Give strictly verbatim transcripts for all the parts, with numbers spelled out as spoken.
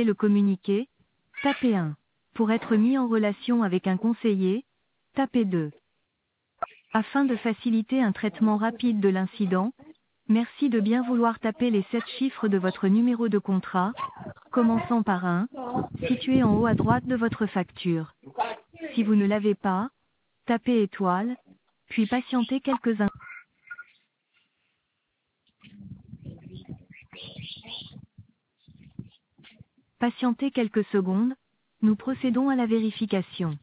souhaitez le communiquer, tapez un. Pour être mis en relation avec un conseiller, tapez deux. Afin de faciliter un traitement rapide de l'incident, merci de bien vouloir taper les sept chiffres de votre numéro de contrat, commençant par un, situé en haut à droite de votre facture. Si vous ne l'avez pas, tapez étoile, puis patientez quelques instants. Patientez quelques secondes, nous procédons à la vérification.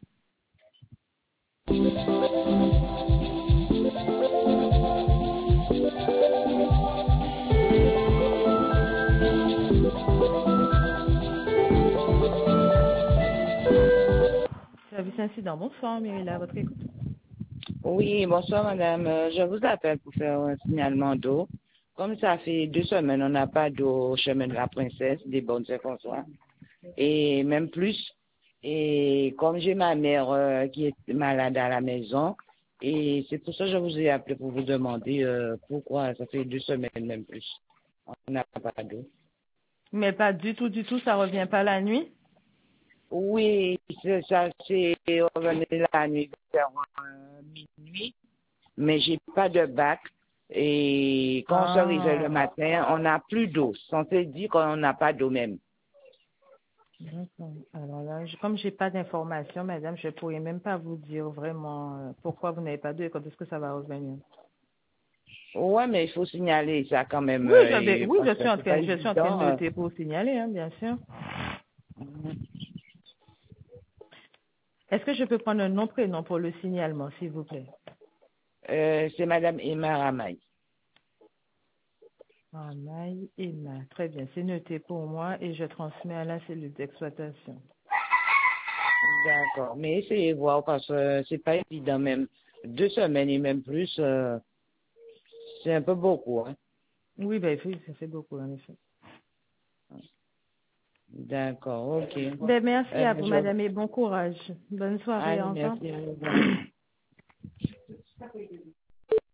Service incident, bonsoir, Myrilla, à votre écoute. Oui, bonsoir madame. Euh, Je vous appelle pour faire un signalement d'eau. Comme ça fait deux semaines, on n'a pas d'eau au chemin de la Princesse, des bonnes Saint-François. Et même plus. Et comme j'ai ma mère euh, qui est malade à la maison, et c'est pour ça que je vous ai appelé pour vous demander euh, pourquoi ça fait deux semaines, même plus. On n'a pas d'eau. Mais pas du tout, du tout, ça revient pas la nuit? Oui, c'est ça, c'est revenu la nuit vers euh, minuit, mais j'ai pas de bac. Et quand on se réveille le Ah, matin, on n'a plus d'eau. On se dit qu'on n'a pas d'eau même. d'accord. Alors là, je- comme j'ai pas d'informations, madame, je pourrais même pas vous dire vraiment euh, pourquoi vous n'avez pas d'eau et quand est-ce que ça va revenir. Ouais, mais il faut signaler ça quand même, Oui, euh, je vais, et- oui, parce je que suis en c'est pas train, je suis en train de évident. euh. noter pour signaler, hein, bien sûr. Est-ce que je peux prendre un nom, prénom pour le signalement, s'il vous plaît? Euh, c'est Madame Emma Ramaille. Ah, Maï Emma. Très bien, c'est noté pour moi et je transmets à la cellule d'exploitation. D'accord, mais essayez de voir parce que c'est pas évident même. Deux semaines et même plus, euh, c'est un peu beaucoup. Hein. Oui, ben, oui, ça fait beaucoup, en effet. D'accord, ok. Ben, merci Euh, à vous, je... madame, et bon courage. Bonne soirée, Allez, au revoir. merci. Au revoir.